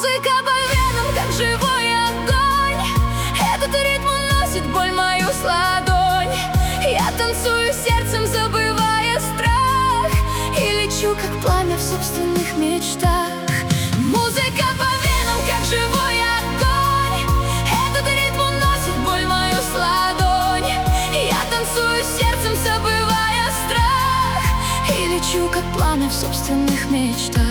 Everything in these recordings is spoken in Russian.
Музыка по венам, как живой огонь. Этот ритм уносит боль мою с ладонь. Я танцую сердцем, забывая страх, и лечу, как пламя в собственных мечтах. Музыка по венам, как живой огонь. Этот ритм уносит боль мою с ладонь. Я танцую сердцем, забывая страх, и лечу, как пламя в собственных мечтах.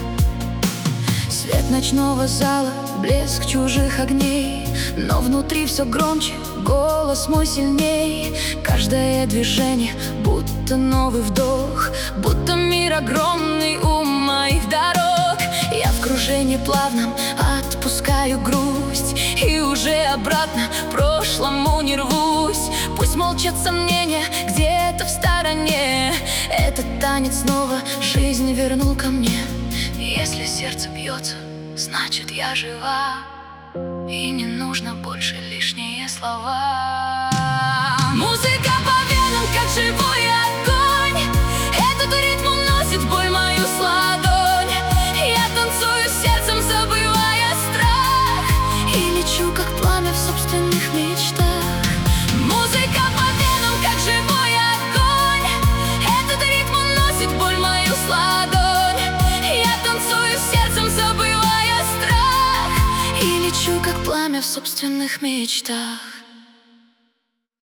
Свет ночного зала, блеск чужих огней, но внутри все громче, голос мой сильней. Каждое движение, будто новый вдох, будто мир огромный у моих дорог. Я в кружении плавном отпускаю грусть, и уже обратно к прошлому не рвусь. Пусть молчат сомнения где-то в стороне, этот танец снова жизнь вернул ко мне. Если сердце бьется, значит я жива, и не нужно больше лишние слова. Музыка по венам, как живой огонь. Этот ритм уносит боль мою с ладонь. Я танцую сердцем, забывая страх, и лечу, как пламя в собственных мечтах. Музыка по венам, как живой огонь. Этот ритм уносит боль мою с ладонь. Я танцую сердцем, забывая страх, и лечу, как пламя в собственных мечтах.